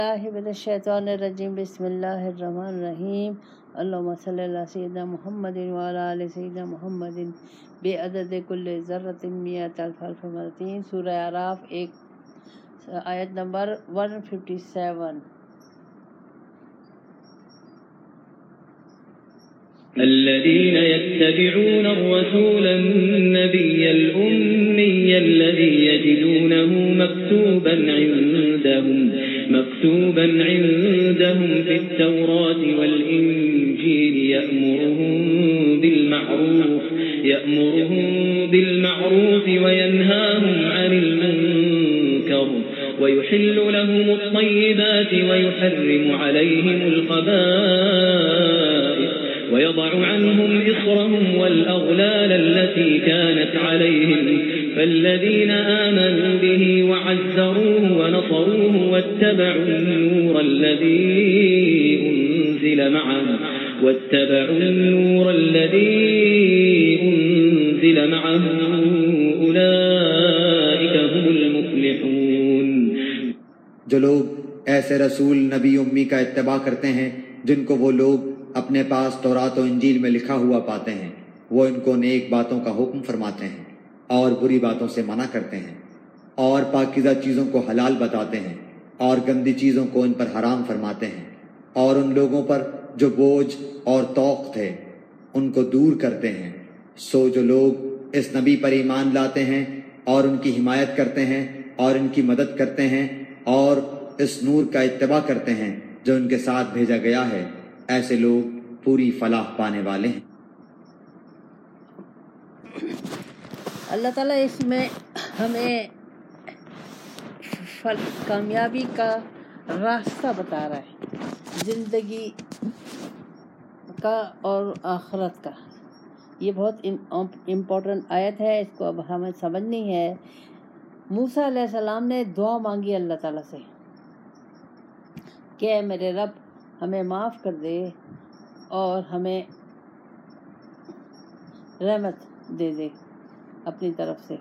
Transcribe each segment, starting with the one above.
बिस्मिल्लाहिर्रहमानिर्रहीम बिस्मिल्लाहिर्रहमानिर्रहीम अल्लाहुम्मा सल्लि अला सय्यिदिना मुहम्मदिन व अला आलि सय्यिदिना मुहम्मदिन बिअदद कुल्लि ज़र्रतिन मिअत अल्फ अल्फ मरतीन। सूरह आराफ आयत नंबर 157। الذين يتبعون الرسول النبي الأمي الذي يجدونه مكتوبا عندهم في التوراة والإنجيل يأمرهم بالمعروف وينهاهم عن المنكر ويحل لهم الطيبات ويحرم عليهم الخبائث ويضع عنهم إصرهم والأغلال التي كانت عليهم فالذين آمنوا به وعزروه ونصروه واتبعوا النور الذي أنزل معه أولئك هم المفلحون۔ جو لوگ ایسے رسول نبی امی کا اتباع کرتے ہیں جن کو وہ لوگ اپنے پاس تورات و انجیل میں لکھا ہوا پاتے ہیں، وہ ان کو نیک باتوں کا حکم فرماتے ہیں اور بری باتوں سے منع کرتے ہیں، اور پاکیزہ چیزوں کو حلال بتاتے ہیں اور گندی چیزوں کو ان پر حرام فرماتے ہیں، اور ان لوگوں پر جو بوجھ اور توق تھے ان کو دور کرتے ہیں۔ سو جو لوگ اس نبی پر ایمان لاتے ہیں اور ان کی حمایت کرتے ہیں اور ان کی مدد کرتے ہیں اور اس نور کا اتباع کرتے ہیں جو ان کے ساتھ بھیجا گیا ہے، ایسے لوگ پوری فلاح پانے والے ہیں۔ اللہ تعالیٰ اس میں ہمیں کامیابی کا راستہ بتا رہا ہے، زندگی کا اور آخرت کا۔ یہ بہت امپورٹنٹ آیت ہے، اس کو اب ہمیں سمجھنی ہے۔ موسیٰ علیہ السلام نے دعا مانگی اللہ تعالیٰ سے کہ اے میرے رب ہمیں معاف کر دے اور ہمیں رحمت دے دے اپنی طرف سے۔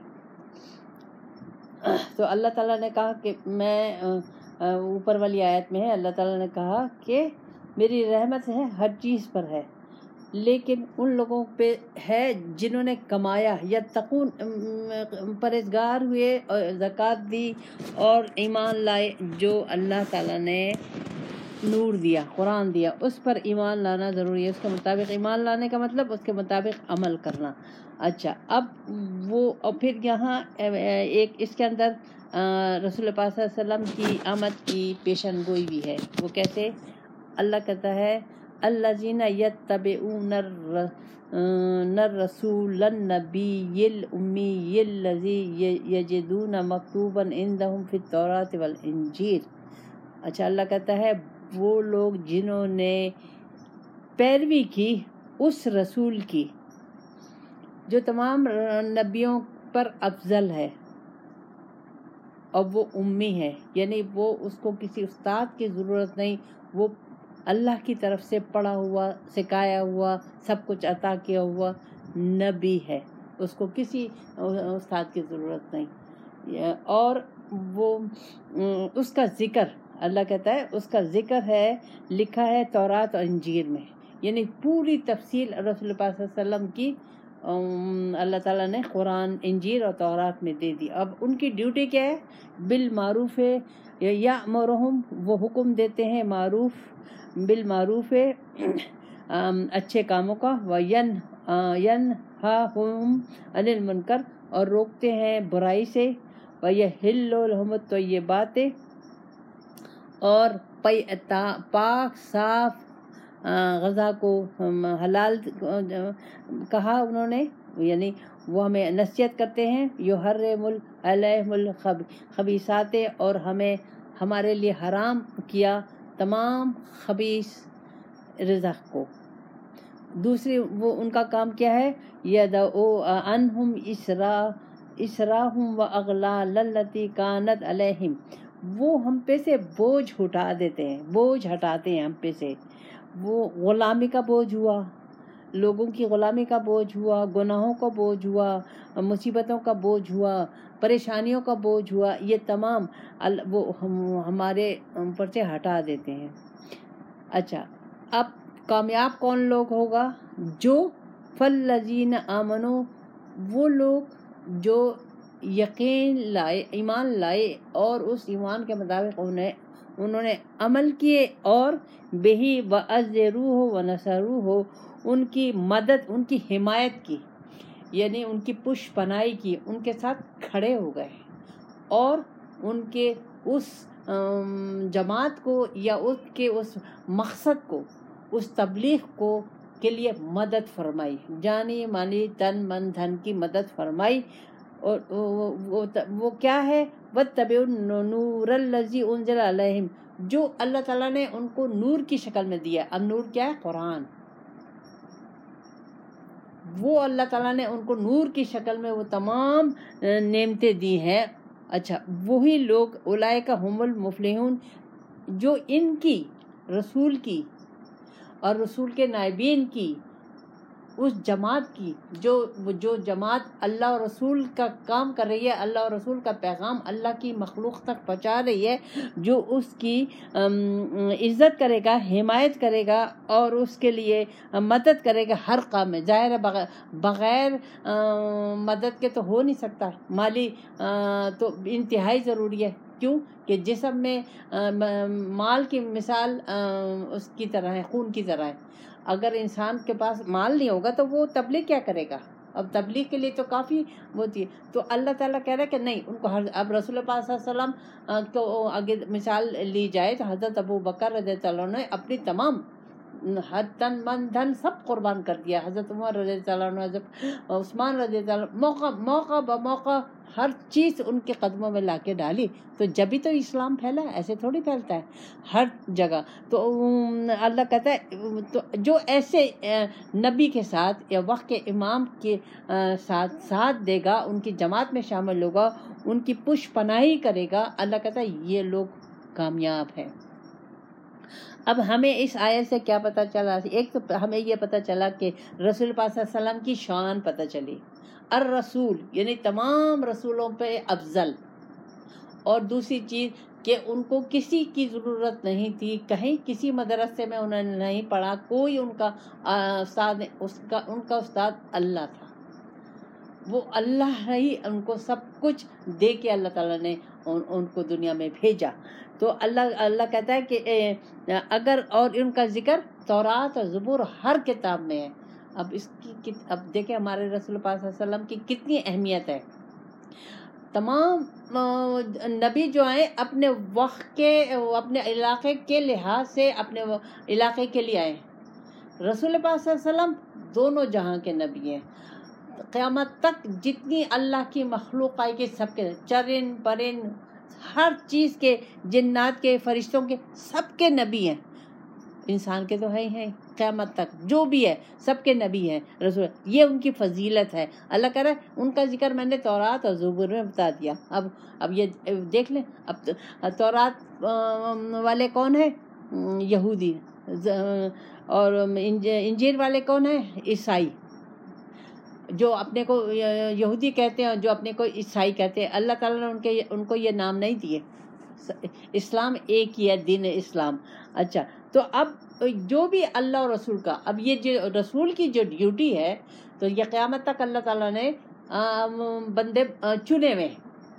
تو اللہ تعالیٰ نے کہا کہ میں اوپر والی آیت میں ہے، اللہ تعالیٰ نے کہا کہ میری رحمت ہے ہر چیز پر ہے، لیکن ان لوگوں پہ ہے جنہوں نے کمایا، یتقون پرہیزگار ہوئے اور زکوٰۃ دی اور ایمان لائے، جو اللہ تعالیٰ نے نور دیا، قرآن دیا، اس پر ایمان لانا ضروری ہے۔ اس کے مطابق ایمان لانے کا مطلب اس کے مطابق عمل کرنا۔ اچھا، اب وہ اور پھر یہاں ایک اس کے اندر رسول پاک صلی اللہ علیہ وسلم کی آمد کی پیشن گوئی بھی ہے۔ وہ کیسے؟ اللہ کہتا ہے الذین یتبعون الرسول النبی الامی الذی یجدون مکتوبا عندهم فی التوراۃ والانجیل۔ اچھا، اللہ کہتا ہے وہ لوگ جنہوں نے پیروی کی اس رسول کی جو تمام نبیوں پر افضل ہے، اور وہ امی ہے، یعنی وہ اس کو کسی استاد کی ضرورت نہیں، وہ اللہ کی طرف سے پڑھا ہوا، سکھایا ہوا، سب کچھ عطا کیا ہوا نبی ہے، اس کو کسی استاد کی ضرورت نہیں۔ اور وہ اس کا ذکر، اللہ کہتا ہے اس کا ذکر ہے، لکھا ہے تورات اور انجیل میں، یعنی پوری تفصیل رسول پاک صلی اللہ علیہ وسلم کی اللہ تعالیٰ نے قرآن، انجیل اور تورات میں دے دی۔ اب ان کی ڈیوٹی کیا ہے؟ بالمعروف ہے، یأمرہم، وہ حکم دیتے ہیں معروف، بالمعروف ہے اچھے کاموں کا، وینہاہم عن المنکر، اور روکتے ہیں برائی سے، ویحل لہم الطیبات، اور پاک صاف غذا کو حلال کہا انہوں نے، یعنی وہ ہمیں نصیحت کرتے ہیں، یحرم علیہم الخبیثات، اور ہمیں ہمارے لیے حرام کیا تمام خبیث رزق کو۔ دوسری وہ ان کا کام کیا ہے؟ یدعو عنہم اسراہم واغلال التی کانت علیہم، وہ ہم پہ سے بوجھ ہٹا دیتے ہیں، بوجھ ہٹاتے ہیں ہم پہ سے۔ وہ غلامی کا بوجھ ہوا، لوگوں کی غلامی کا بوجھ ہوا، گناہوں کا بوجھ ہوا، مصیبتوں کا بوجھ ہوا، پریشانیوں کا بوجھ ہوا، یہ تمام وہ ہمارے اوپر سے ہٹا دیتے ہیں۔ اچھا، اب کامیاب کون لوگ ہوگا؟ جو فالذین آمنوا، وہ لوگ جو یقین لائے، ایمان لائے، اور اس ایمان کے مطابق انہوں نے عمل کیے، اور بہی وعزروہ ونصروہ، ان کی مدد، ان کی حمایت کی، یعنی ان کی پشت پناہی کی، ان کے ساتھ کھڑے ہو گئے، اور ان کے اس جماعت کو یا اس کے اس مقصد کو، اس تبلیغ کو کے لیے مدد فرمائی، جانی مالی تن من دھن کی مدد فرمائی۔ اور وہ کیا ہے؟ وَاتَّبِعُوا النُّورَ الَّذِي أُنزِلَ عَلَيْهِمْ، جو اللہ تعالیٰ نے ان کو نور کی شکل میں دیا۔ اب نور کیا ہے؟ قرآن۔ وہ اللہ تعالیٰ نے ان کو نور کی شکل میں وہ تمام نعمتیں دی ہیں۔ اچھا، وہی لوگ اولئک هم المفلحون، جو ان کی، رسول کی اور رسول کے نائبین کی، اس جماعت کی، جو جماعت اللہ اور رسول کا کام کر رہی ہے، اللہ اور رسول کا پیغام اللہ کی مخلوق تک پہنچا رہی ہے، جو اس کی عزت کرے گا، حمایت کرے گا، اور اس کے لیے مدد کرے گا ہر کام میں۔ ظاہر ہے بغیر مدد کے تو ہو نہیں سکتا، مالی تو انتہائی ضروری ہے۔ کیوں کہ جسم میں مال کی مثال اس کی طرح ہے، خون کی طرح ہے۔ اگر انسان کے پاس مال نہیں ہوگا تو وہ تبلیغ کیا کرے گا؟ اب تبلیغ کے لیے تو کافی ہوتی ہے۔ تو اللہ تعالیٰ کہہ رہا ہے کہ نہیں، ان کو اب رسول پاک صلی اللہ علیہ وسلم کو اگر مثال لی جائے تو حضرت ابو بکر رضی اللہ عنہ نے اپنی تمام ہر تن من دھن سب قربان کر دیا۔ حضرت عمر رضی اللہ عنہ، حضرت عثمان رضی اللہ عنہ، موقع بموقع ہر چیز ان کے قدموں میں لا کے ڈالی۔ تو جبھی تو اسلام پھیلا ہے، ایسے تھوڑی پھیلتا ہے ہر جگہ۔ تو اللہ کہتا ہے تو جو ایسے نبی کے ساتھ یا وقت کے امام کے ساتھ دے گا، ان کی جماعت میں شامل ہوگا، ان کی پشت پناہی کرے گا، اللہ کہتا ہے یہ لوگ کامیاب ہیں۔ اب ہمیں اس آیت سے کیا پتہ چلا؟ ایک تو ہمیں یہ پتہ چلا کہ رسول پاک صلی اللہ علیہ وسلم کی شان پتہ چلی، الرسول یعنی تمام رسولوں پہ افضل، اور دوسری چیز کہ ان کو کسی کی ضرورت نہیں تھی، کہیں کسی مدرسے میں انہوں نے نہیں پڑھا، کوئی ان کا استاد، ان کا استاد اللہ تھا، وہ اللہ ہی ان کو سب کچھ دے کے اللہ تعالیٰ نے ان کو دنیا میں بھیجا۔ تو اللہ کہتا ہے کہ اگر، اور ان کا ذکر تورات اور زبور ہر کتاب میں ہے۔ اب اب دیکھیں ہمارے رسول پاک صلی اللہ علیہ وسلم کی کتنی اہمیت ہے۔ تمام نبی جو آئے اپنے وقت کے، اپنے علاقے کے لحاظ سے اپنے علاقے کے لیے آئے۔ رسول پاک صلی اللہ علیہ وسلم دونوں جہاں کے نبی ہیں۔ قیامت تک جتنی اللہ کی مخلوق آئے گی، سب کے، چرن پرن ہر چیز کے، جنات کے، فرشتوں کے، سب کے نبی ہیں۔ انسان کے تو ہے ہی ہیں، قیامت تک جو بھی ہے سب کے نبی ہیں رسول۔ یہ ان کی فضیلت ہے۔ اللہ کہہ رہا ہے ان کا ذکر میں نے تورات اور زبور میں بتا دیا۔ اب یہ دیکھ لیں، اب تورات والے کون ہیں؟ یہودی، اور انجیل والے کون ہیں؟ عیسائی، جو اپنے کو یہودی کہتے ہیں، جو اپنے کو عیسائی کہتے ہیں۔ اللہ تعالیٰ نے ان کو یہ نام نہیں دیے۔ اسلام ایک ہی ہے، دین اسلام۔ اچھا، تو اب جو بھی اللہ اور رسول کا، اب یہ جو رسول کی جو ڈیوٹی ہے، تو یہ قیامت تک اللہ تعالیٰ نے بندے چنے ہوئے،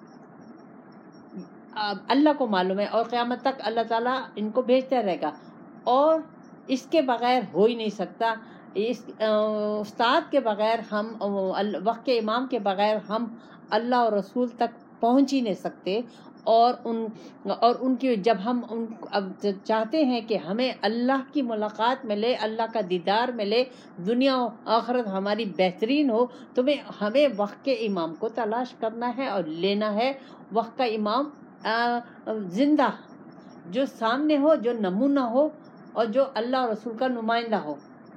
اللہ کو معلوم ہے، اور قیامت تک اللہ تعالیٰ ان کو بھیجتا رہے گا، اور اس کے بغیر ہو ہی نہیں سکتا۔ اس استاد کے بغیر ہم، وقت کے امام کے بغیر ہم اللہ اور رسول تک پہنچ ہی نہیں سکتے۔ اور ان کی جب ہم اب چاہتے ہیں کہ ہمیں اللہ کی ملاقات ملے، اللہ کا دیدار ملے، دنیا و آخرت ہماری بہترین ہو، تو ہمیں وقت کے امام کو تلاش کرنا ہے اور لینا ہے۔ وقت کا امام زندہ، جو سامنے ہو، جو نمونہ ہو، اور جو اللہ اور رسول کا نمائندہ ہو،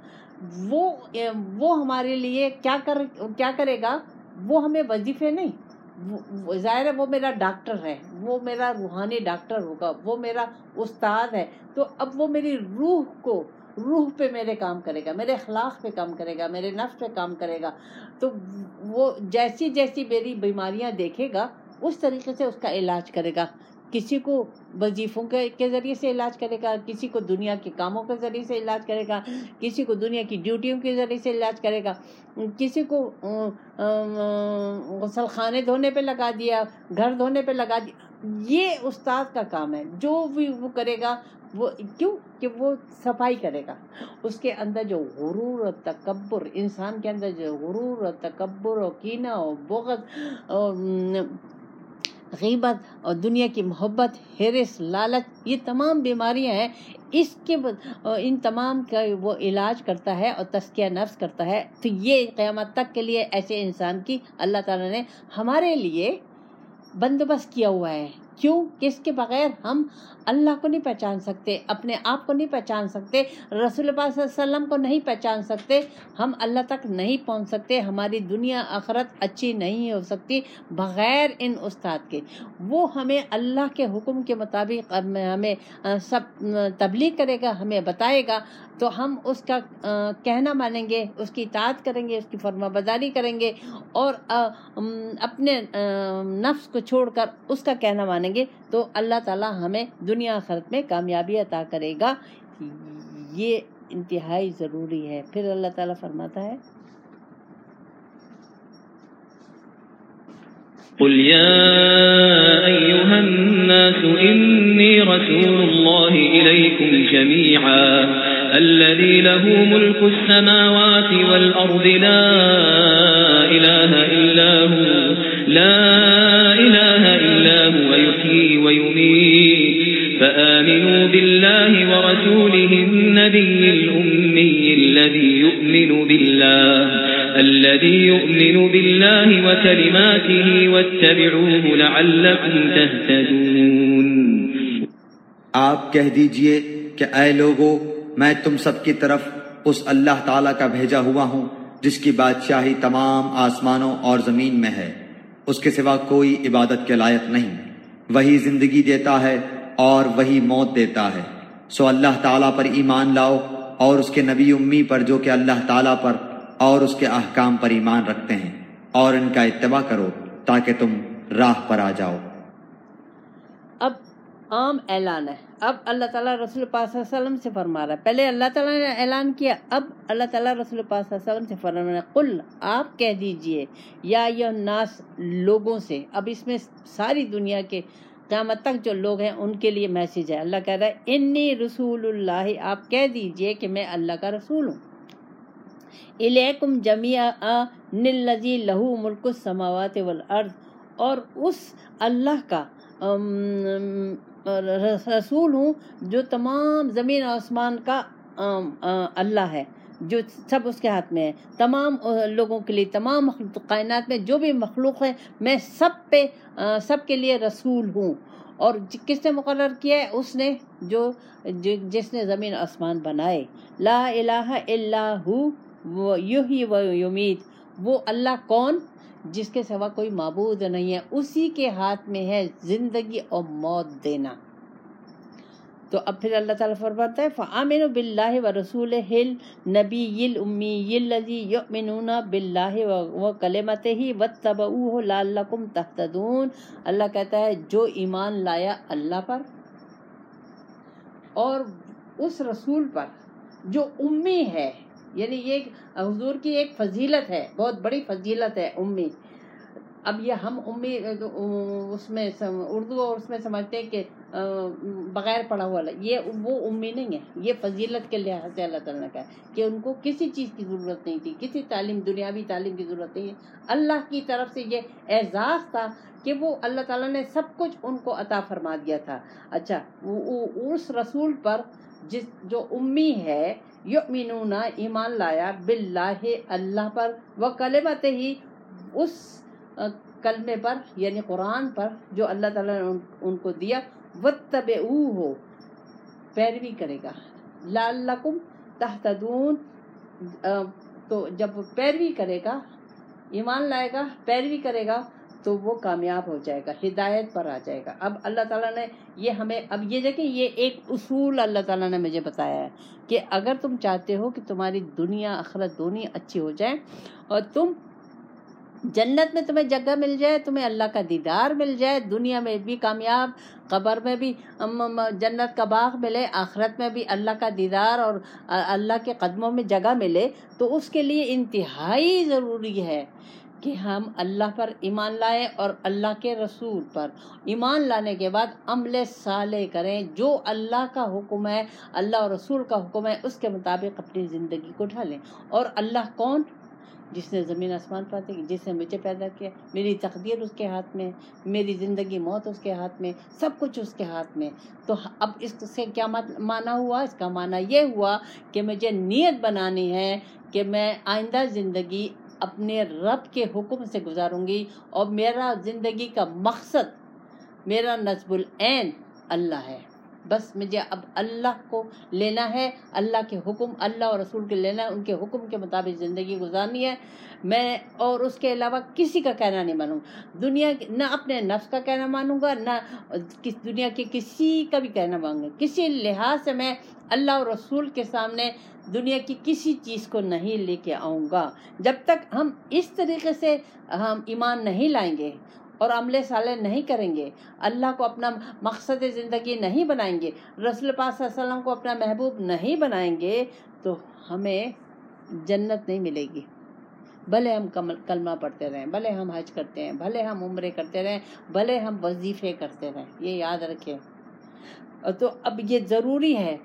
وہ ہمارے لیے کیا کرے گا؟ وہ ہمیں وظیفے نہیں، ظاہر ہے وہ میرا ڈاکٹر ہے، وہ میرا روحانی ڈاکٹر ہوگا، وہ میرا استاد ہے۔ تو اب وہ میری روح کو روح پہ میرے کام کرے گا، میرے اخلاق پہ کام کرے گا، میرے نفس پہ کام کرے گا، تو وہ جیسی جیسی میری بیماریاں دیکھے گا اس طریقے سے اس کا علاج کرے گا. کسی کو وظیفوں کے ذریعے سے علاج کرے گا، کسی کو دنیا کے کاموں کے ذریعے سے علاج کرے گا، کسی کو دنیا کی ڈیوٹیوں کے ذریعے سے علاج کرے گا، کسی کو غسل خانے دھونے پہ لگا دیا، گھر دھونے پہ لگا دیا. یہ استاد کا کام ہے. جو بھی وہ کرے گا وہ کیوں کہ وہ صفائی کرے گا. اس کے اندر جو غرور اور تکبر، انسان کے اندر جو غرور اور تکبر اور کینہ اور بغض اور غیبت اور دنیا کی محبت، حرص، لالچ، یہ تمام بیماریاں ہیں، ان تمام کا وہ علاج کرتا ہے اور تزکیہ نفس کرتا ہے. تو یہ قیامت تک کے لیے ایسے انسان کی اللہ تعالیٰ نے ہمارے لیے بندوبست کیا ہوا ہے. کیوں کہ اس کے بغیر ہم اللہ کو نہیں پہچان سکتے، اپنے آپ کو نہیں پہچان سکتے، رسول پاک صلی اللہ علیہ وسلم کو نہیں پہچان سکتے، ہم اللہ تک نہیں پہنچ سکتے، ہماری دنیا آخرت اچھی نہیں ہو سکتی بغیر ان استاد کے. وہ ہمیں اللہ کے حکم کے مطابق ہمیں سب تبلیغ کرے گا، ہمیں بتائے گا، تو ہم اس کا کہنا مانیں گے، اس کی اطاعت کریں گے، اس کی فرما برداری کریں گے، اور اپنے نفس کو چھوڑ کر اس کا کہنا مانیں گے، تو اللہ تعالیٰ ہمیں دنیا آخرت میں کامیابی عطا کرے گا. یہ انتہائی ضروری ہے. پھر اللہ تعالیٰ فرماتا ہے قل يا أيها الناس إني رسول الله إليكم جميعا الذي له ملك السماوات والأرض لا إله إلا هو يحيي ويميت فآمنوا بالله ورسوله النبي الأمي الذي يؤمن بالله وكلماته واتبعوه لعلكم تهتدون. آپ کہہ دیجئے کہ اے لوگو، میں تم سب کی طرف اس اللہ تعالیٰ کا بھیجا ہوا ہوں جس کی بادشاہی تمام آسمانوں اور زمین میں ہے، اس کے سوا کوئی عبادت کے لائق نہیں. وہی زندگی دیتا ہے اور وہی موت دیتا ہے. سو اللہ تعالیٰ پر ایمان لاؤ اور اس کے نبی امی پر جو کہ اللہ تعالیٰ پر اور اس کے احکام پر ایمان رکھتے ہیں، اور ان کا اتباع کرو تاکہ تم راہ پر آ جاؤ. اب عام اعلان ہے. اب اللہ تعالیٰ رسول پاک صلی اللہ علیہ وسلم سے فرما رہا ہے. پہلے اللہ تعالیٰ نے اعلان کیا، اب اللہ تعالیٰ رسول پاک صلی اللہ علیہ وسلم سے فرما رہا ہے قل، آپ کہہ دیجئے، یا ایھا الناس، لوگوں سے. اب اس میں ساری دنیا کے قیامت تک جو لوگ ہیں ان کے لیے میسیج ہے. اللہ کہہ رہا ہے انی رسول اللہ، آپ کہہ دیجئے کہ میں اللہ کا رسول ہوں. الیکم جمیعا الذی لہ ملک السماوات والارض، اور اس اللہ کا رسول ہوں جو تمام زمین و آسمان کا اللہ ہے، جو سب اس کے ہاتھ میں ہے. تمام لوگوں کے لیے، تمام کائنات میں جو بھی مخلوق ہے، میں سب کے لیے رسول ہوں. اور کس نے مقرر کیا ہے؟ اس نے جس نے زمین آسمان بنائے. لا الہ الا ہو یحیی و یمیت. وہ اللہ کون؟ جس کے سوا کوئی معبود نہیں ہے، اسی کے ہاتھ میں ہے زندگی اور موت دینا. تو اب پھر اللہ تعالیٰ فرماتا ہے فآمنوا باللہ ورسولہ النبی الأمی الذی یؤمنون باللہ وکلمتہ واتبعوہ لعلکم تہتدون. اللہ کہتا ہے جو ایمان لایا اللہ پر اور اس رسول پر جو امی ہے، یعنی یہ حضور کی ایک فضیلت ہے، بہت بڑی فضیلت ہے امی. اب یہ ہم امی اس میں اردو اور اس میں سمجھتے ہیں کہ بغیر پڑھا ہوا، یہ وہ امی نہیں ہے. یہ فضیلت کے لحاظ سے اللہ تعالیٰ نے کہا کہ ان کو کسی چیز کی ضرورت نہیں تھی، کسی تعلیم، دنیاوی تعلیم کی ضرورت نہیں ہے. اللہ کی طرف سے یہ اعزاز تھا کہ وہ اللہ تعالیٰ نے سب کچھ ان کو عطا فرما دیا تھا. اچھا، اس رسول پر جو امی ہے، یؤمنون، ایمان لایا، باللہ، اللہ پر، وکلمتہ، اس کلمے پر یعنی قرآن پر جو اللہ تعالیٰ نے ان کو دیا، واتبعوہ، پیروی کرے گا، لعلکم تہتدون. تو جب پیروی کرے گا، ایمان لائے گا، پیروی کرے گا، تو وہ کامیاب ہو جائے گا، ہدایت پر آ جائے گا۔ اب اللہ تعالیٰ نے یہ ہمیں، اب یہ دیکھیں، یہ ایک اصول اللہ تعالیٰ نے مجھے بتایا ہے کہ اگر تم چاہتے ہو کہ تمہاری دنیا آخرت دونوں اچھی ہو جائے اور تم جنت میں تمہیں جگہ مل جائے، تمہیں اللہ کا دیدار مل جائے، دنیا میں بھی کامیاب، قبر میں بھی جنت کا باغ ملے، آخرت میں بھی اللہ کا دیدار اور اللہ کے قدموں میں جگہ ملے، تو اس کے لیے انتہائی ضروری ہے کہ ہم اللہ پر ایمان لائیں اور اللہ کے رسول پر ایمان لانے کے بعد عمل صالح کریں، جو اللہ کا حکم ہے، اللہ اور رسول کا حکم ہے، اس کے مطابق اپنی زندگی کو ڈھالیں۔ اور اللہ کون؟ جس نے زمین آسمان پیدا کی، جس نے مجھے پیدا کیا، میری تقدیر اس کے ہاتھ میں، میری زندگی موت اس کے ہاتھ میں، سب کچھ اس کے ہاتھ میں۔ تو اب اس سے کیا معنی ہوا؟ اس کا معنی یہ ہوا کہ مجھے نیت بنانی ہے کہ میں آئندہ زندگی اپنے رب کے حکم سے گزاروں گی، اور میرا زندگی کا مقصد، میرا نصب العین اللہ ہے۔ بس مجھے اب اللہ کو لینا ہے، اللہ کے حکم، اللہ اور رسول کے لینا ہے، ان کے حکم کے مطابق زندگی گزارنی ہے میں، اور اس کے علاوہ کسی کا کہنا نہیں مانوں گا، دنیا نہ اپنے نفس کا کہنا مانوں گا، نہ دنیا کے کسی کا بھی کہنا مانوں گا۔ کسی لحاظ سے میں اللہ اور رسول کے سامنے دنیا کی کسی چیز کو نہیں لے کے آؤں گا۔ جب تک ہم اس طریقے سے ہم ایمان نہیں لائیں گے اور عمل صالح نہیں کریں گے، اللہ کو اپنا مقصد زندگی نہیں بنائیں گے، رسول پاک صلی اللہ علیہ وسلم کو اپنا محبوب نہیں بنائیں گے، تو ہمیں جنت نہیں ملے گی۔ بھلے ہم کلمہ پڑھتے رہیں، بھلے ہم حج کرتے ہیں، بھلے ہم عمرے کرتے رہیں، بھلے ہم وظیفے کرتے رہیں، یہ یاد رکھیں۔ تو اب یہ ضروری ہے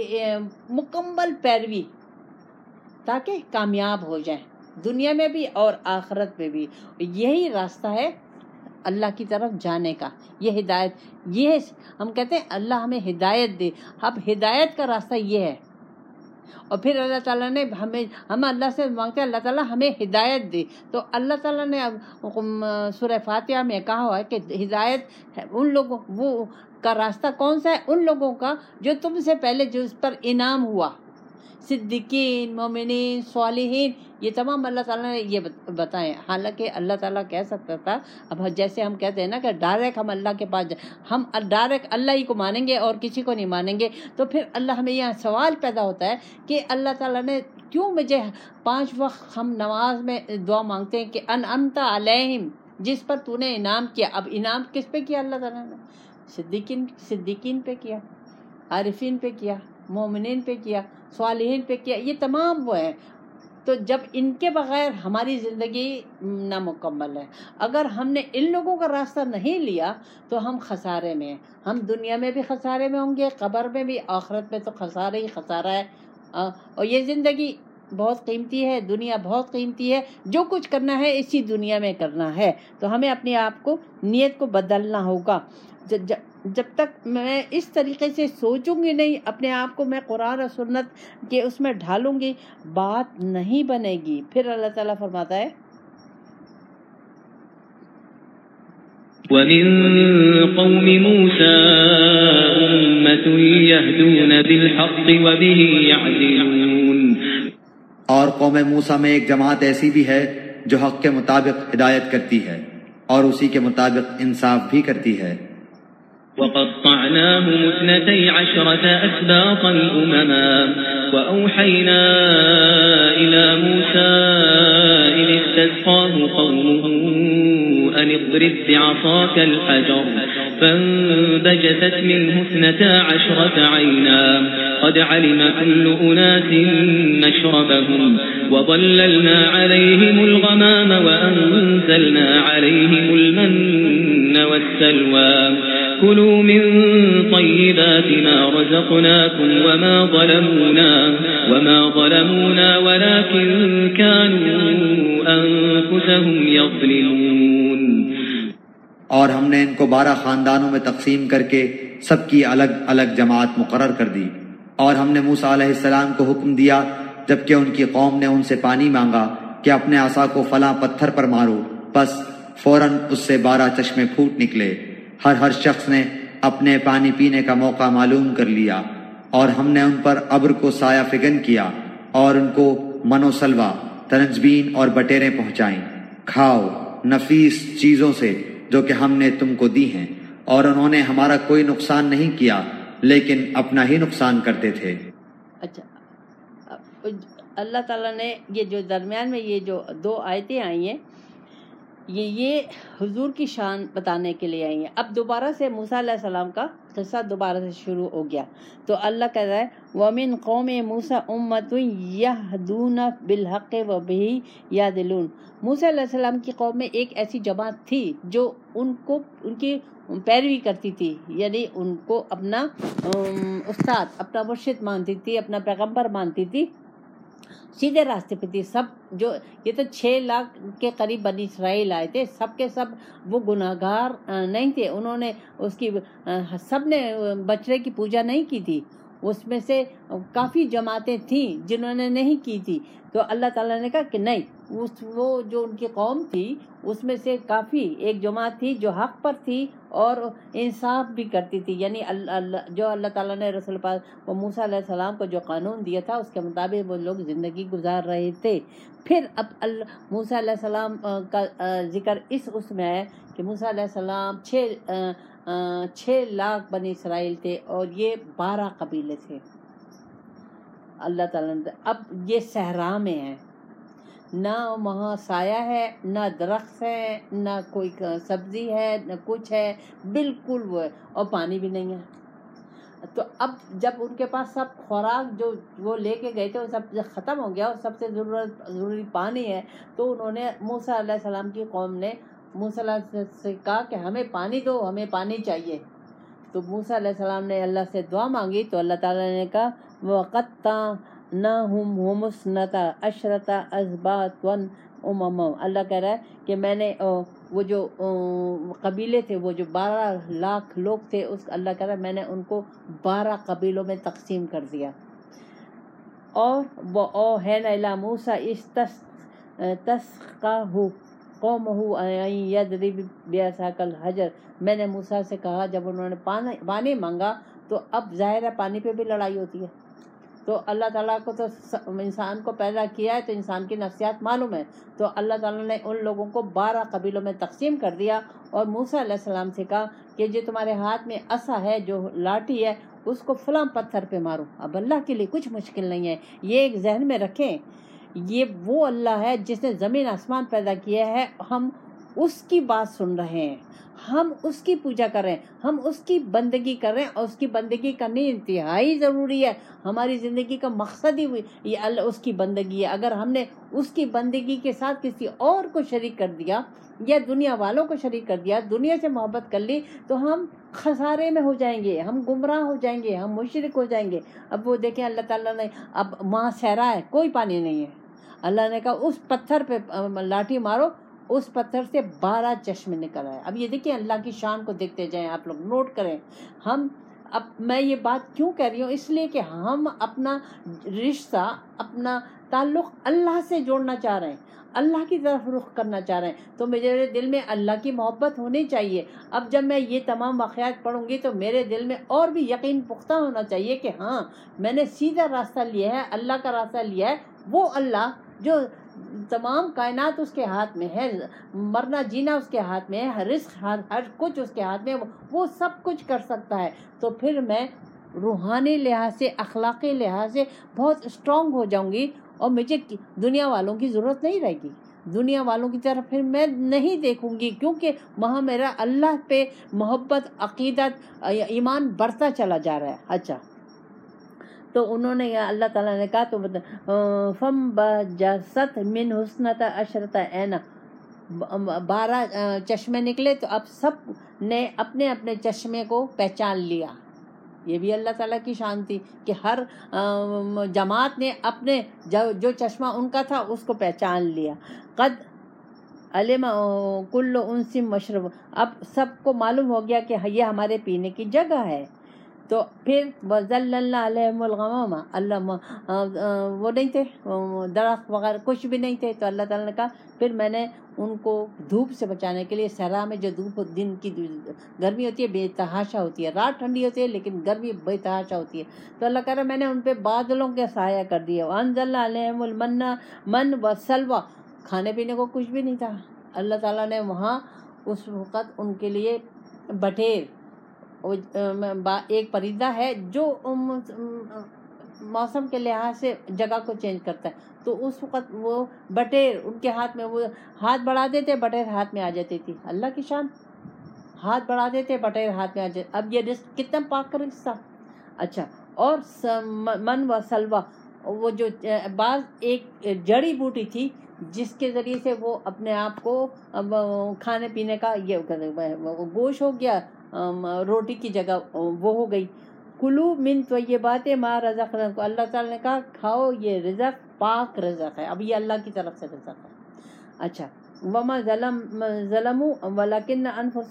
مکمل پیروی، تاکہ کامیاب ہو جائیں دنیا میں بھی اور آخرت میں بھی۔ یہی راستہ ہے اللہ کی طرف جانے کا، یہ ہدایت، یہ ہم کہتے ہیں اللہ ہمیں ہدایت دے۔ اب ہدایت کا راستہ یہ ہے، اور پھر اللہ تعالیٰ نے ہم اللہ سے مانگتے ہیں اللہ تعالیٰ ہمیں ہدایت دے، تو اللہ تعالیٰ نے سورہ فاتحہ میں کہا ہوا ہے کہ ہدایت ان لوگوں، وہ کا راستہ کون سا ہے؟ ان لوگوں کا جو تم سے پہلے جس پر انعام ہوا، صدیقین، مومنین، صالحین، یہ تمام اللہ تعالیٰ نے یہ بتائیں۔ حالانکہ اللہ تعالیٰ کہہ سکتا تھا، اب جیسے ہم کہتے ہیں نا کہ ڈائریکٹ ہم اللہ کے پاس ہم ڈائریکٹ اللہ ہی کو مانیں گے اور کسی کو نہیں مانیں گے، تو پھر اللہ ہمیں یہاں سوال پیدا ہوتا ہے کہ اللہ تعالیٰ نے کیوں مجھے 5 وقت ہم نماز میں دعا مانگتے ہیں کہ انعمت علیہم، جس پر تو نے انعام کیا۔ اب انعام کس پہ کیا اللہ تعالیٰ نے؟ صدیقین پہ کیا، عارفین پہ کیا، مومنین پہ کیا، صالحین پہ کیا، یہ تمام وہ ہیں۔ تو جب ان کے بغیر ہماری زندگی نامکمل ہے۔ اگر ہم نے ان لوگوں کا راستہ نہیں لیا تو ہم خسارے میں ہیں، ہم دنیا میں بھی خسارے میں ہوں گے، قبر میں بھی، آخرت میں تو خسارہ ہی خسارہ ہے۔ اور یہ زندگی بہت قیمتی ہے، دنیا بہت قیمتی ہے، جو کچھ کرنا ہے اسی دنیا میں کرنا ہے۔ تو ہمیں اپنے آپ کو، نیت کو بدلنا ہوگا۔ جب تک میں اس طریقے سے سوچوں گی نہیں، اپنے آپ کو میں قرآن اور سنت کے اس میں ڈھالوں گی، بات نہیں بنے گی۔ پھر اللہ تعالیٰ فرماتا ہے وَمِن قَوْمِ مُوسَىٰ أُمَّةٌ يَهْدُونَ بِالْحَقِّ وَبِهِ يَعْدِلُونَ، اور قوم موسیٰ میں ایک جماعت ایسی بھی ہے جو حق کے مطابق ہدایت کرتی ہے اور اسی کے مطابق انصاف بھی کرتی ہے۔ وَقَطَّعْنَاهُمُ 12 أَسْبَاطًا أُمَمًا وَأَوْحَيْنَا إِلَىٰ مُوسَىٰ إِذِ اسْتَسْقَاهُ قَوْمُهُ أَنِ اضْرِب بِّعَصَاكَ الْحَجَرَ فَانبَجَسَتْ مِنْهُ 12 عَيْنًا قَدْ عَلِمَ كُلُّ أُنَاسٍ مَّشْرَبَهُمْ وَظَلَّلْنَا عَلَيْهِمُ الْغَمَامَ وَأَنزَلْنَا عَلَيْهِمُ الْمَنَّ وَالسَّلْوَىٰ كُلُوا مِن طَيِّبَاتِ مَا رَزَقْنَاكُمْ وَمَا ظَلَمُونَا وَلَٰكِن كَانُوا أَنفُسَهُمْ يَظْلِمُونَ۔ اور ہم نے ان کو 12 خاندانوں میں تقسیم کر کے سب کی الگ الگ جماعت مقرر کر دی، اور ہم نے موسیٰ علیہ السلام کو حکم دیا جبکہ ان کی قوم نے ان سے پانی مانگا کہ اپنے عصا کو فلاں پتھر پر مارو، بس فوراً اس سے 12 چشمے پھوٹ نکلے۔ ہر شخص نے اپنے پانی پینے کا موقع معلوم کر لیا، اور ہم نے ان پر ابر کو سایہ فگن کیا اور ان کو من و سلوہ، تنجبین اور بٹیریں پہنچائیں۔ کھاؤ نفیس چیزوں سے جو کہ ہم نے تم کو دی ہیں، اور انہوں نے ہمارا کوئی نقصان نہیں کیا لیکن اپنا ہی نقصان کرتے تھے۔ اچھا، اللہ تعالیٰ نے یہ جو درمیان میں یہ جو 2 آیتیں آئی ہیں یہ حضور کی شان بتانے کے لیے آئی ہیں۔ اب دوبارہ سے موسیٰ علیہ السلام کا قصہ دوبارہ سے شروع ہو گیا، تو اللہ کہہ رہا ہے وَمِن قَوْمِ مُوسَىٰ أُمَّةٌ يَهْدُونَ بِالْحَقِّ وَبِهِ يَعْدِلُونَ۔ موسیٰ علیہ السلام کی قوم میں ایک ایسی جماعت تھی جو ان کی پیروی کرتی تھی، یعنی ان کو اپنا استاد، اپنا مرشد مانتی تھی، اپنا پیغمبر مانتی تھی، سیدھے راستے پہ تھی۔ سب جو یہ تو 6 لاکھ کے قریب بنی اسرائیل آئے تھے، سب کے سب وہ گناہ گار نہیں تھے، انہوں نے سب نے بچڑے کی پوجا نہیں کی تھی، اس میں سے کافی جماعتیں تھیں جنہوں نے نہیں کی تھی۔ تو اللہ تعالیٰ نے کہا کہ نہیں، وہ جو ان کی قوم تھی اس میں سے کافی ایک جماعت تھی جو حق پر تھی اور انصاف بھی کرتی تھی، یعنی جو اللہ تعالیٰ نے رسول پاک و موسیٰ علیہ السلام کو جو قانون دیا تھا اس کے مطابق وہ لوگ زندگی گزار رہے تھے۔ پھر اب موسیٰ علیہ السلام کا ذکر اس میں ہے کہ موسیٰ علیہ السلام 6 لاکھ بنی اسرائیل تھے اور یہ 12 قبیلے تھے۔ اللہ تعالیٰ نے اب یہ صحرا میں ہے، نہ وہاں سایہ ہے، نہ درخت ہے، نہ کوئی سبزی ہے، نہ کچھ ہے، بالکل وہ ہے، اور پانی بھی نہیں ہے۔ تو اب جب ان کے پاس سب خوراک جو وہ لے کے گئے تھے وہ سب ختم ہو گیا اور سب سے ضروری پانی ہے، تو انہوں نے موسیٰ علیہ السلام کی قوم نے موسیٰ علیہ السلام سے کہا کہ ہمیں پانی دو، ہمیں پانی چاہیے۔ تو موسیٰ علیہ السلام نے اللہ سے دعا مانگی تو اللہ تعالیٰ نے کہا وَقَطَّعْنَاهُمْ هُمُ اثْنَتَا عَشْرَةَ أَسْبَاطًا أُمَمًا۔ اللہ کہہ رہا ہے کہ میں نے وہ جو قبیلے تھے، وہ جو 12 لاکھ لوگ تھے، اللہ کہہ رہا ہے میں نے ان کو 12 قبیلوں میں تقسیم کر دیا۔ اور وَأَوْحَيْنَا إِلَىٰ مُوسَىٰ إِذْ اسْتَسْقَاهُ قَوْمُهُ أَن يَضْرِبْ بِعَصَاهُ الْحَجَرَ۔ میں نے موسیٰ سے کہا جب انہوں نے پانی مانگا تو اب ظاہر ہے پانی پہ بھی لڑائی ہوتی ہے، تو اللہ تعالیٰ کو تو انسان کو پیدا کیا ہے تو انسان کی نفسیات معلوم ہے، تو اللہ تعالیٰ نے ان لوگوں کو 12 قبیلوں میں تقسیم کر دیا اور موسیٰ علیہ السلام سے کہا کہ جو تمہارے ہاتھ میں عصا ہے، جو لاٹھی ہے، اس کو فلاں پتھر پہ مارو۔ اب اللہ کے لیے کچھ مشکل نہیں ہے، یہ ایک ذہن میں رکھیں، یہ وہ اللہ ہے جس نے زمین آسمان پیدا کیا ہے، ہم اس کی بات سن رہے ہیں، ہم اس کی پوجا کر رہے ہیں، ہم اس کی بندگی کر رہے ہیں، اور اس کی بندگی کرنی انتہائی ضروری ہے۔ ہماری زندگی کا مقصد ہی یہ اس کی بندگی ہے۔ اگر ہم نے اس کی بندگی کے ساتھ کسی اور کو شریک کر دیا یا دنیا والوں کو شریک کر دیا، دنیا سے محبت کر لی، تو ہم خسارے میں ہو جائیں گے، ہم گمراہ ہو جائیں گے، ہم مشرک ہو جائیں گے۔ اب وہ دیکھیں اللہ تعالیٰ نے اب وہاں صحرا ہے، کوئی پانی نہیں ہے، اللہ نے کہا اس پتھر پہ لاٹھی مارو، اس پتھر سے 12 چشمے نکل آئے۔ اب یہ دیکھیں اللہ کی شان کو دیکھتے جائیں، آپ لوگ نوٹ کریں۔ اب میں یہ بات کیوں کہہ رہی ہوں؟ اس لیے کہ ہم اپنا رشتہ، اپنا تعلق اللہ سے جوڑنا چاہ رہے ہیں، اللہ کی طرف رخ کرنا چاہ رہے ہیں، تو میرے دل میں اللہ کی محبت ہونی چاہیے۔ اب جب میں یہ تمام واقعات پڑھوں گی تو میرے دل میں اور بھی یقین پختہ ہونا چاہیے کہ ہاں میں نے سیدھا راستہ لیا ہے، اللہ کا راستہ لیا ہے، وہ اللہ جو تمام کائنات اس کے ہاتھ میں ہے، مرنا جینا اس کے ہاتھ میں ہے، ہر رزق ہر کچھ اس کے ہاتھ میں، وہ سب کچھ کر سکتا ہے۔ تو پھر میں روحانی لحاظ سے، اخلاقی لحاظ سے بہت اسٹرانگ ہو جاؤں گی، اور مجھے دنیا والوں کی ضرورت نہیں رہے گی، دنیا والوں کی طرف پھر میں نہیں دیکھوں گی، کیونکہ وہاں میرا اللہ پہ محبت، عقیدت، ایمان بڑھتا چلا جا رہا ہے۔ اچھا، تو انہوں نے اللہ تعالیٰ نے کہا تو فَانبَجَسَتْ مِنْهُ اثْنَتَا عَشْرَةَ عَيْنًا، 12 چشمے نکلے، تو اب سب نے اپنے اپنے چشمے کو پہچان لیا۔ یہ بھی اللہ تعالیٰ کی شان تھی کہ ہر جماعت نے اپنے جو چشمہ ان کا تھا اس کو پہچان لیا۔ قد علم کل انس مشرب، اب سب کو معلوم ہو گیا کہ یہ ہمارے پینے کی جگہ ہے۔ تو پھر وَظَلَّلْنَا عَلَيْهِمُ الْغَمَامَ، اللہ وہ نہیں تھے، درخت وغیرہ کچھ بھی نہیں تھے، تو اللہ تعالیٰ نے کہا پھر میں نے ان کو دھوپ سے بچانے کے لیے، صحرا میں جو دھوپ دن کی گرمی ہوتی ہے بے تحاشا ہوتی ہے، رات ٹھنڈی ہوتی ہے لیکن گرمی بے تحاشا ہوتی ہے، تو اللہ کہہ رہا ہے میں نے ان پہ بادلوں کے سایہ کر دیا۔ وَأَنزَلْنَا عَلَيْهِمُ الْمَنَّ مَنَّ وَالسَّلْوَىٰ، کھانے پینے کو کچھ بھی نہیں تھا، اللہ تعالیٰ نے وہاں اس وقت ان کے لیے بٹیر ایک پرندہ ہے جو موسم کے لحاظ سے جگہ کو چینج کرتا ہے، تو اس وقت وہ بٹیر ان کے ہاتھ میں، وہ ہاتھ بڑھا دیتے بٹیر ہاتھ میں آ جاتی تھی. اللہ کی شان، ہاتھ بڑھا دیتے بٹیر ہاتھ میں آ جاتے. اب یہ رزق کتنا پاک رزق تھا. اچھا، اور من و سلوا، وہ جو بعض ایک جڑی بوٹی تھی جس کے ذریعے سے وہ اپنے آپ کو کھانے پینے کا یہ گوشت ہو گیا، روٹی کی جگہ وہ ہو گئی. کلو من طیبات ما رزقناکم، اللہ تعالیٰ نے کہا کھاؤ یہ رزق پاک رزق ہے. اب یہ اللہ کی طرف سے رزق ہے. اچھا، وما ظلموا ولکن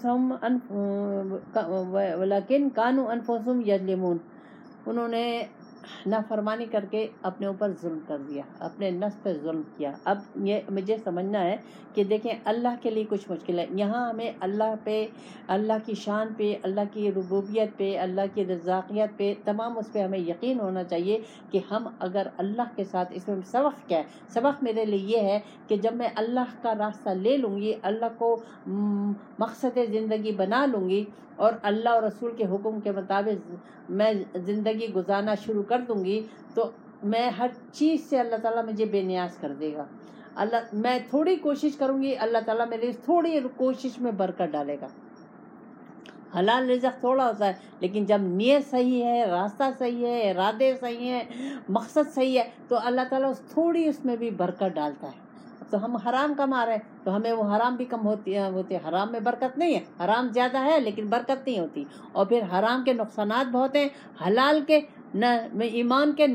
کانوا انفسهم یظلمون، انہوں نے نافرمانی کر کے اپنے اوپر ظلم کر دیا، اپنے نفس پہ ظلم کیا. اب یہ مجھے سمجھنا ہے کہ دیکھیں اللہ کے لیے کچھ مشکل ہے. یہاں ہمیں اللہ پہ، اللہ کی شان پہ، اللہ کی ربوبیت پہ، اللہ کی رزاقیت پہ، تمام اس پہ ہمیں یقین ہونا چاہیے کہ ہم اگر اللہ کے ساتھ، اس میں سبق کیا ہے؟ سبق میرے لیے یہ ہے کہ جب میں اللہ کا راستہ لے لوں گی، اللہ کو مقصد زندگی بنا لوں گی اور اللہ اور رسول کے حکم کے مطابق میں زندگی گزارنا شروع کر دوں گی، تو میں ہر چیز سے اللہ تعالیٰ مجھے بے نیاز کر دے گا. میں تھوڑی کوشش کروں گی، اللہ تعالیٰ میرے تھوڑی کوشش میں برکت ڈالے گا. حلال رزق تھوڑا ہوتا ہے، لیکن جب نیت صحیح ہے، راستہ صحیح ہے، ارادے صحیح ہیں، مقصد صحیح ہے، تو اللہ تعالیٰ اس میں بھی برکت ڈالتا ہے. تو ہم حرام کما رہے ہیں تو ہمیں وہ حرام بھی کم ہوتے ہیں. حرام میں برکت نہیں ہے، حرام زیادہ ہے لیکن برکت نہیں ہوتی. اور پھر حرام کے نقصانات بہت ہیں. حلال کے ایمان کے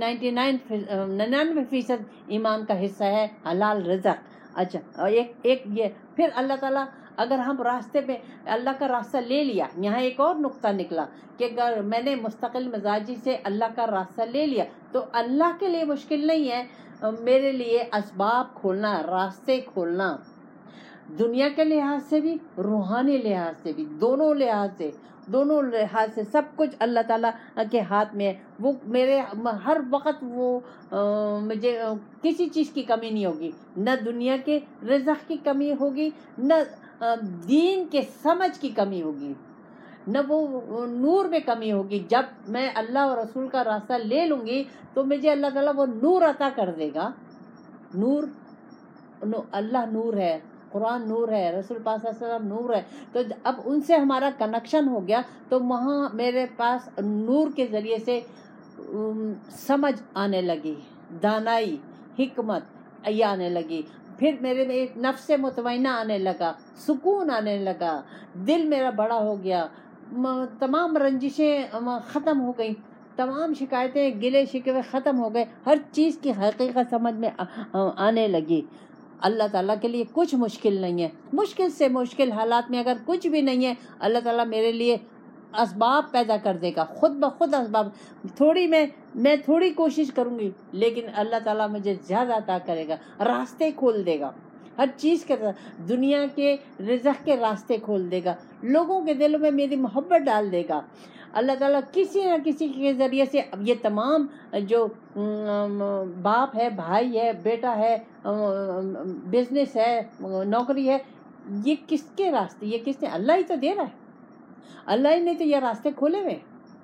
99% ایمان کا حصہ ہے حلال رزق. اچھا، اور ایک یہ پھر اللہ تعالیٰ، اگر ہم راستے پہ اللہ کا راستہ لے لیا، یہاں ایک اور نقطہ نکلا کہ اگر میں نے مستقل مزاجی سے اللہ کا راستہ لے لیا تو اللہ کے لیے مشکل نہیں ہے میرے لیے اسباب کھولنا، راستے کھولنا، دنیا کے لحاظ سے بھی، روحانی لحاظ سے بھی، دونوں لحاظ سے سب کچھ اللہ تعالیٰ کے ہاتھ میں ہے. وہ میرے ہر وقت وہ مجھے کسی چیز کی کمی نہیں ہوگی، نہ دنیا کے رزق کی کمی ہوگی، نہ دین کے سمجھ کی کمی ہوگی، نہ وہ نور میں کمی ہوگی. جب میں اللہ اور رسول کا راستہ لے لوں گی تو مجھے اللہ تعالیٰ وہ نور عطا کر دے گا. نور، اللہ نور ہے، قرآن نور ہے، رسول پاک صلی اللہ علیہ وسلم نور ہے. تو اب ان سے ہمارا کنیکشن ہو گیا تو وہاں میرے پاس نور کے ذریعے سے سمجھ آنے لگی، دانائی، حکمت یہ آنے لگی. پھر میرے میں ایک نفس مطمئنہ آنے لگا، سکون آنے لگا، دل میرا بڑا ہو گیا، تمام رنجشیں ختم ہو گئیں، تمام شکایتیں، گلے شکوے ختم ہو گئے، ہر چیز کی حقیقت سمجھ میں آنے لگی. اللہ تعالیٰ کے لیے کچھ مشکل نہیں ہے. مشکل سے مشکل حالات میں اگر کچھ بھی نہیں ہے، اللہ تعالیٰ میرے لیے اسباب پیدا کر دے گا، خود بخود اسباب. میں تھوڑی کوشش کروں گی لیکن اللہ تعالیٰ مجھے زیادہ عطا کرے گا، راستے کھول دے گا، ہر چیز کے دنیا کے رزق کے راستے کھول دے گا، لوگوں کے دلوں میں میری محبت ڈال دے گا. اللہ تعالیٰ کسی نہ کسی کے ذریعے سے یہ تمام جو باپ ہے، بھائی ہے، بیٹا ہے، بزنس ہے، نوکری ہے، یہ کس کے راستے، یہ کس نے؟ اللہ ہی تو دے رہا ہے، اللہ ہی نے تو یہ راستے کھولے ہوئے.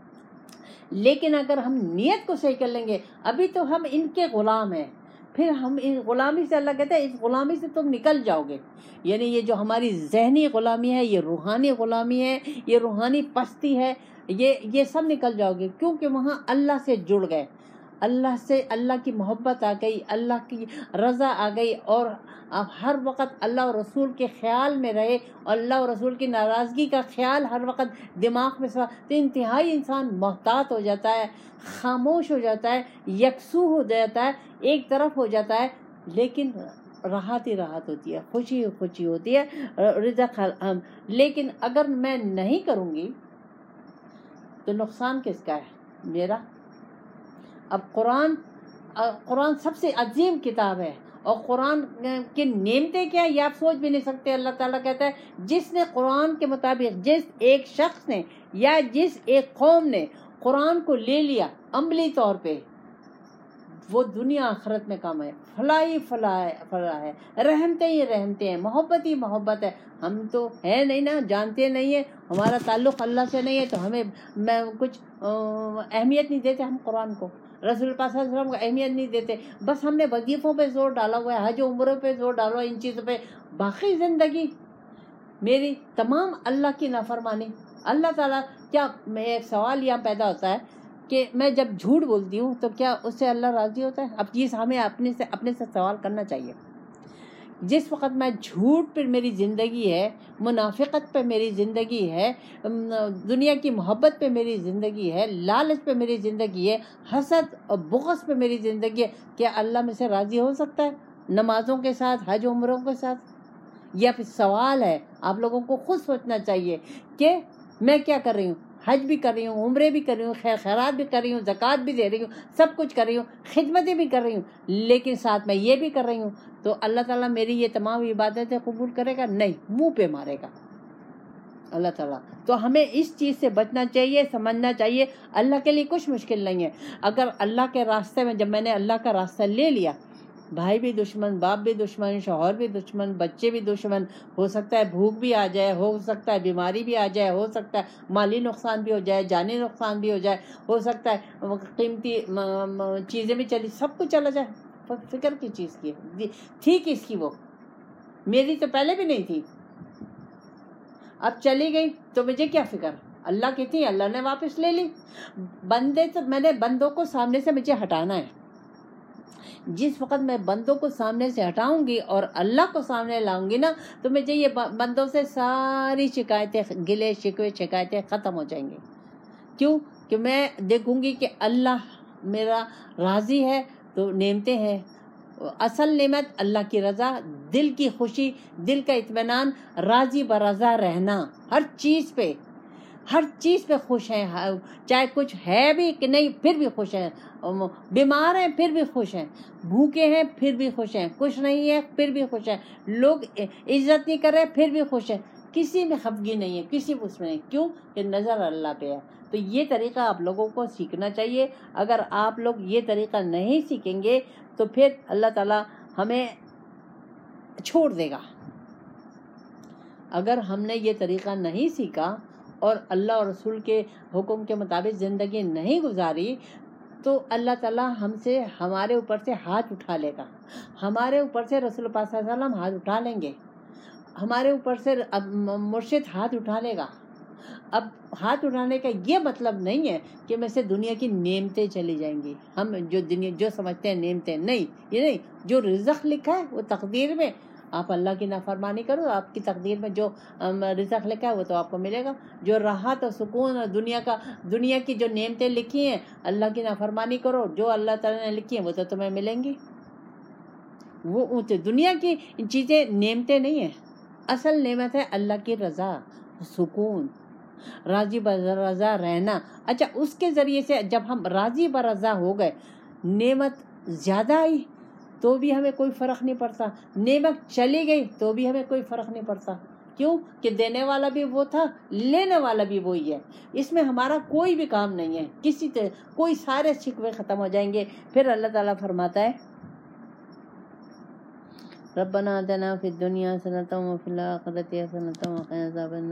لیکن اگر ہم نیت کو صحیح کر لیں گے، ابھی تو ہم ان کے غلام ہیں، پھر ہم اس غلامی سے، اللہ کہتا ہے اس غلامی سے تم نکل جاؤ گے. یعنی یہ جو ہماری ذہنی غلامی ہے، یہ روحانی غلامی ہے، یہ روحانی پستی ہے، یہ سب نکل جاؤ گے. کیونکہ وہاں اللہ سے جڑ گئے، اللہ سے، اللہ کی محبت آ گئی، اللہ کی رضا آ گئی، اور آپ ہر وقت اللہ اور رسول کے خیال میں رہے، اور اللہ اور رسول کی ناراضگی کا خیال ہر وقت دماغ میں سوا، تو انتہائی انسان محتاط ہو جاتا ہے، خاموش ہو جاتا ہے، یکسو ہو جاتا ہے، ایک طرف ہو جاتا ہے. لیکن راحت ہی راحت ہوتی ہے، خوشی خوشی ہوتی ہے، رزق. لیکن اگر میں نہیں کروں گی تو نقصان کس کا ہے؟ میرا. اب قرآن سب سے عظیم کتاب ہے، اور قرآن کی نعمتیں کیا ہے یہ آپ سوچ بھی نہیں سکتے. اللہ تعالیٰ کہتا ہے جس نے قرآن کے مطابق، جس ایک شخص نے یا جس ایک قوم نے قرآن کو لے لیا عملی طور پہ، وہ دنیا آخرت میں کام ہے، فلاح ہی فلاح ہے، رحمتیں ہی رحمتیں ہیں، محبت ہی محبت ہے۔ ہم تو ہے نہیں نا، جانتے نہیں ہیں، ہمارا تعلق اللہ سے نہیں ہے، تو ہمیں کچھ اہمیت نہیں دیتے ہم قرآن کو، رسول پاک صلی اللہ علیہ وسلم کو اہمیت نہیں دیتے۔ بس ہم نے وظیفوں پہ زور ڈالا ہوا ہے، حج و عمروں پہ زور ڈالا ہوا ہے، ان چیزوں پہ۔ باقی زندگی میری تمام اللہ کی نافرمانی۔ اللہ تعالیٰ کیا، میں ایک سوال یہاں پیدا ہوتا ہے کہ میں جب جھوٹ بولتی ہوں تو کیا اس سے اللہ راضی ہوتا ہے؟ اب یہ ہمیں اپنے سے سوال کرنا چاہیے۔ جس وقت میں جھوٹ پر میری زندگی ہے، منافقت پہ میری زندگی ہے، دنیا کی محبت پہ میری زندگی ہے، لالچ پہ میری زندگی ہے، حسد اور بغض پہ میری زندگی ہے، کیا اللہ میں سے راضی ہو سکتا ہے نمازوں کے ساتھ، حج عمروں کے ساتھ؟ یا پھر سوال ہے، آپ لوگوں کو خود سوچنا چاہیے کہ میں کیا کر رہی ہوں، حج بھی کر رہی ہوں، عمرے بھی کر رہی ہوں، خیرات بھی کر رہی ہوں، زکوٰۃ بھی دے رہی ہوں، سب کچھ کر رہی ہوں، خدمتیں بھی کر رہی ہوں، لیکن ساتھ میں یہ بھی کر رہی ہوں، تو اللہ تعالیٰ میری یہ تمام عبادتیں قبول کرے گا؟ نہیں، منہ پہ مارے گا اللہ تعالیٰ۔ تو ہمیں اس چیز سے بچنا چاہیے، سمجھنا چاہیے اللہ کے لیے کچھ مشکل نہیں ہے۔ اگر اللہ کے راستے میں، جب میں نے اللہ کا راستہ لے لیا، بھائی بھی دشمن، باپ بھی دشمن، شوہر بھی دشمن، بچے بھی دشمن، ہو سکتا ہے بھوک بھی آ جائے، ہو سکتا ہے بیماری بھی آ جائے، ہو سکتا ہے مالی نقصان بھی ہو جائے، جانی نقصان بھی ہو جائے، ہو سکتا ہے قیمتی چیزیں بھی چلی، سب کچھ چلا جائے، فکر کی چیز کی ہے؟ تھی کس کی وہ؟ میری تو پہلے بھی نہیں تھی، اب چلی گئی تو مجھے کیا فکر؟ اللہ کی تھی، اللہ نے واپس لے لی۔ بندے تو میں نے بندوں کو سامنے سے مجھے ہٹانا ہے۔ جس وقت میں بندوں کو سامنے سے ہٹاؤں گی اور اللہ کو سامنے لاؤں گی نا، تو مجھے یہ بندوں سے ساری شکایتیں، گلے شکوے شکایتیں ختم ہو جائیں گی۔ کیوں؟ کہ میں دیکھوں گی کہ اللہ میرا راضی ہے، تو نعمتیں ہیں۔ اصل نعمت اللہ کی رضا، دل کی خوشی، دل کا اطمینان، راضی برضا رہنا، ہر چیز پہ خوش ہیں، چاہے کچھ ہے بھی کہ نہیں پھر بھی خوش ہیں، بیمار ہیں پھر بھی خوش ہیں، بھوکے ہیں پھر بھی خوش ہیں، کچھ نہیں ہے پھر بھی خوش ہیں، لوگ عزت نہیں کر رہے پھر بھی خوش ہیں، کسی میں خفگی نہیں ہے، کسی اس میں نہیں۔ کیوں؟ کہ نظر اللہ پہ ہے۔ تو یہ طریقہ آپ لوگوں کو سیکھنا چاہیے۔ اگر آپ لوگ یہ طریقہ نہیں سیکھیں گے تو پھر اللہ تعالیٰ ہمیں چھوڑ دے گا۔ اگر ہم نے یہ طریقہ نہیں سیکھا اور اللہ اور رسول کے حکم کے مطابق زندگی نہیں گزاری، تو اللہ تعالیٰ ہمارے اوپر سے ہاتھ اٹھا لے گا، ہمارے اوپر سے رسول پاک صلی اللہ علیہ وسلم ہاتھ اٹھا لیں گے، ہمارے اوپر سے مرشد ہاتھ اٹھا لے گا۔ اب ہاتھ اٹھانے کا یہ مطلب نہیں ہے کہ میں سے دنیا کی نعمتیں چلی جائیں گی، ہم جو سمجھتے ہیں نعمتیں، نہیں، یہ نہیں، جو رزق لکھا ہے وہ تقدیر میں، آپ اللہ کی نافرمانی کرو، آپ کی تقدیر میں جو رزق لکھا ہے وہ تو آپ کو ملے گا۔ جو راحت اور سکون اور دنیا کی جو نعمتیں لکھی ہیں، اللہ کی نافرمانی کرو، جو اللہ تعالیٰ نے لکھی ہیں وہ تو تمہیں ملیں گی۔ وہ دنیا کی چیزیں نعمتیں نہیں ہیں، اصل نعمت ہے اللہ کی رضا، سکون، راضی برضا رہنا۔ اچھا، اس کے ذریعے سے جب ہم راضی برضا ہو گئے، نعمت زیادہ آئی تو بھی ہمیں کوئی فرق نہیں پڑتا، نعمت چلی گئی تو بھی ہمیں کوئی فرق نہیں پڑتا۔ کیوں؟ کہ دینے والا بھی وہ تھا، لینے والا بھی وہی ہے، اس میں ہمارا کوئی بھی کام نہیں ہے، کوئی سارے شکوے ختم ہو جائیں گے۔ پھر اللہ تعالیٰ فرماتا ہے ربنا آتنا فی الدنیا حسنۃ وفی الآخرۃ حسنۃ وقنا عذاب النار۔